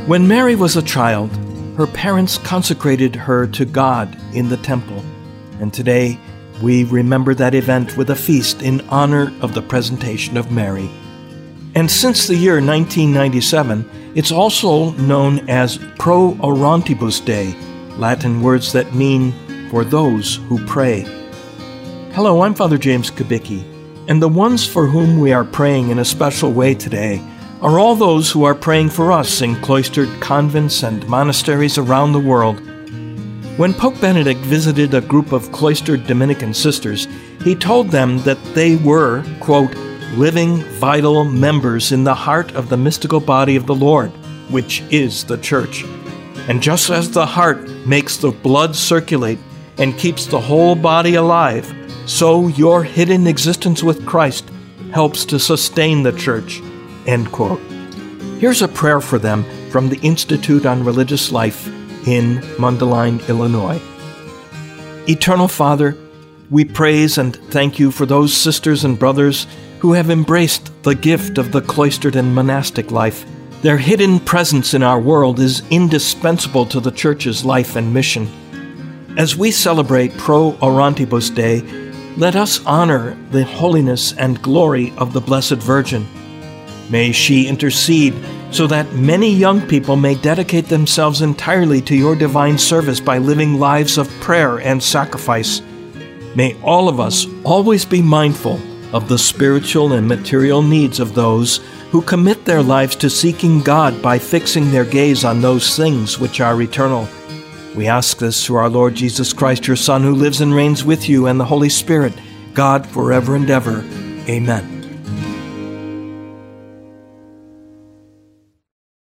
When Mary was a child, her parents consecrated her to God in the temple, and today we remember that event with a feast in honor of the presentation of Mary. And since the year 1997, it's also known as Pro Orantibus Day, Latin words that mean for those who pray. Hello, I'm Father James Kubicki, and the ones for whom we are praying in a special way today are all those who are praying for us in cloistered convents and monasteries around the world. When Pope Benedict visited a group of cloistered Dominican sisters, he told them that they were, quote, living, vital members in the heart of the mystical body of the Lord, which is the Church. And just as the heart makes the blood circulate and keeps the whole body alive, so your hidden existence with Christ helps to sustain the Church, end quote. Here's a prayer for them from the Institute on Religious Life in Mundelein, Illinois. Eternal Father, we praise and thank you for those sisters and brothers who have embraced the gift of the cloistered and monastic life. Their hidden presence in our world is indispensable to the Church's life and mission. As we celebrate Pro Orantibus Day, let us honor the holiness and glory of the Blessed Virgin. May she intercede so that many young people may dedicate themselves entirely to your divine service by living lives of prayer and sacrifice. May all of us always be mindful of the spiritual and material needs of those who commit their lives to seeking God by fixing their gaze on those things which are eternal. We ask this through our Lord Jesus Christ, your Son, who lives and reigns with you and the Holy Spirit, God forever and ever. Amen.